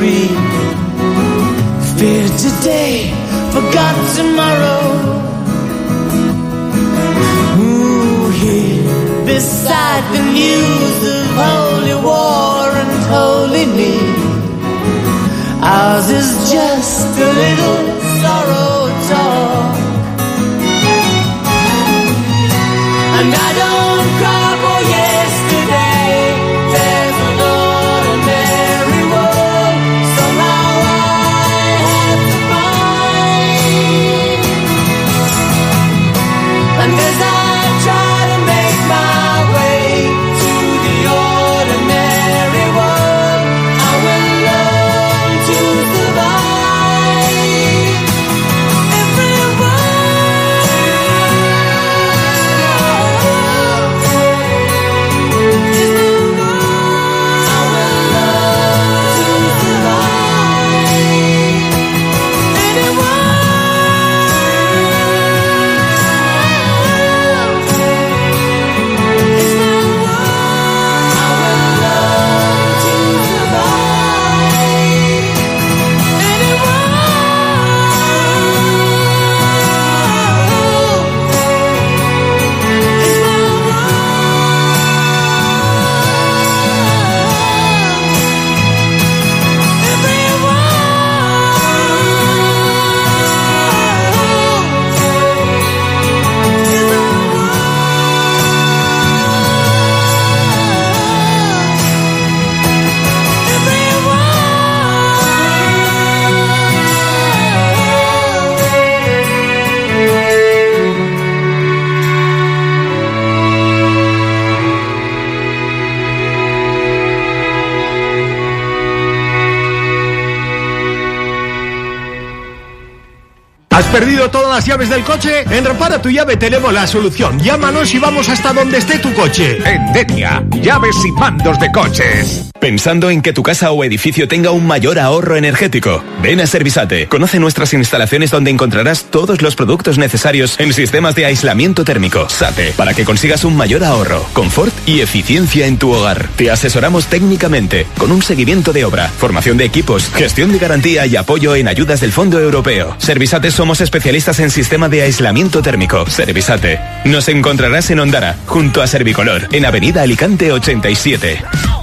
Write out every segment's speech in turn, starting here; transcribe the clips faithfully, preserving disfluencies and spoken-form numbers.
free. Fear today, forgot tomorrow. Ooh, here beside the news of holy war and holy need. Ours is just a little sorrow talk. And I don't cry for yesterday. There's an ordinary world somehow I have to find. And as I try to make my way to the ordinary world, I will learn to survive. Everyone, I will learn to survive. Anyone, is my world. I will learn to survive. ¿Has perdido todas las llaves del coche? En Repara tu Llave tenemos la solución. Llámanos y vamos hasta donde esté tu coche. En Denia, llaves y mandos de coches. ¿Pensando en que tu casa o edificio tenga un mayor ahorro energético? Ven a Servisate. Conoce nuestras instalaciones donde encontrarás todos los productos necesarios en sistemas de aislamiento térmico. SATE, para que consigas un mayor ahorro, confort y eficiencia en tu hogar. Te asesoramos técnicamente, con un seguimiento de obra, formación de equipos, gestión de garantía y apoyo en ayudas del Fondo Europeo. Servisate somos especialistas en sistema de aislamiento térmico. Servisate. Nos encontrarás en Ondara, junto a Servicolor, en Avenida Alicante ochenta y siete.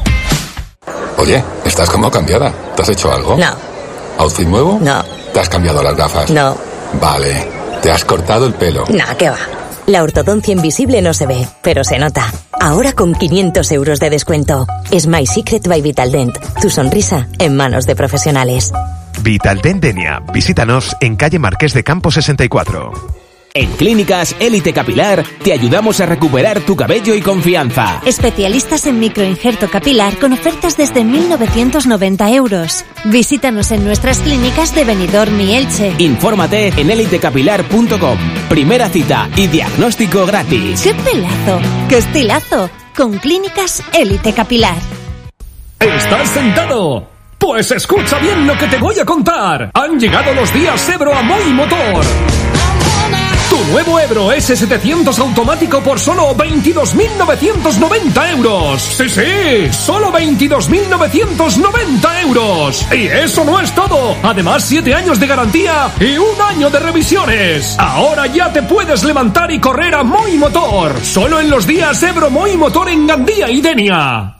Oye, estás como cambiada. ¿Te has hecho algo? No. ¿Outfit nuevo? No. ¿Te has cambiado las gafas? No. Vale. ¿Te has cortado el pelo? No, ¿qué va? La ortodoncia invisible no se ve, pero se nota. Ahora con quinientos euros de descuento. Es My Secret by Vitaldent. Tu sonrisa en manos de profesionales. Vitaldent Denia. Visítanos en calle Marqués de Campo sesenta y cuatro. En Clínicas Élite Capilar te ayudamos a recuperar tu cabello y confianza. Especialistas en microinjerto capilar con ofertas desde mil novecientos noventa euros. Visítanos en nuestras clínicas de Benidorm y Elche. Infórmate en élite capilar punto com. Primera cita y diagnóstico gratis. ¡Qué pelazo! ¡Qué estilazo! Con Clínicas Élite Capilar. ¿Estás sentado? Pues escucha bien lo que te voy a contar. Han llegado los días Ebro a Moi Motor. Tu nuevo Ebro ese setecientos automático por solo veintidós mil novecientos noventa euros. Sí, sí, solo veintidós mil novecientos noventa euros. Y eso no es todo. Además, siete años de garantía y un año de revisiones. Ahora ya te puedes levantar y correr a Moi Motor. Solo en los días Ebro Moi Motor en Gandía y Denia.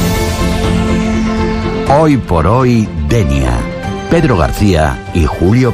Hoy por hoy, Denia. Pedro García y Julio